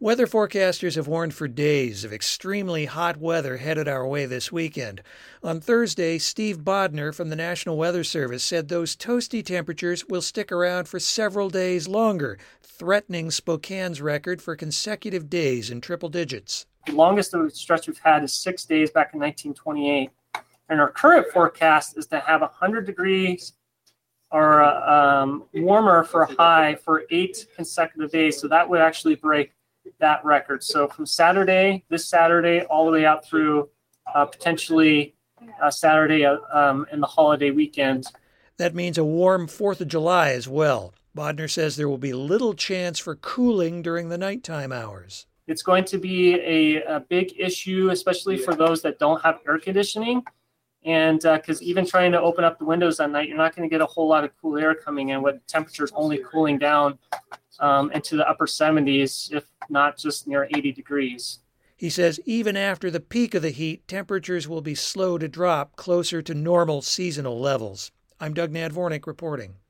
Weather forecasters have warned for days of extremely hot weather headed our way this weekend. On Thursday, Steve Bodner from the National Weather Service said those toasty temperatures will stick around for several days longer, threatening Spokane's record for consecutive days in triple digits. The longest stretch we've had is 6 days back in 1928. And our current forecast is to have 100 degrees or warmer for a high for 8 consecutive days. So that would actually break that record. So from this Saturday, all the way out through potentially Saturday and the holiday weekend. That means a warm 4th of July as well. Bodner says there will be little chance for cooling during the nighttime hours. It's going to be a big issue, especially for those that don't have air conditioning. And because even trying to open up the windows at night, you're not going to get a whole lot of cool air coming in with temperatures only cooling down into the upper 70s, if not just near 80 degrees. He says even after the peak of the heat, temperatures will be slow to drop closer to normal seasonal levels. I'm Doug Nadvornik reporting.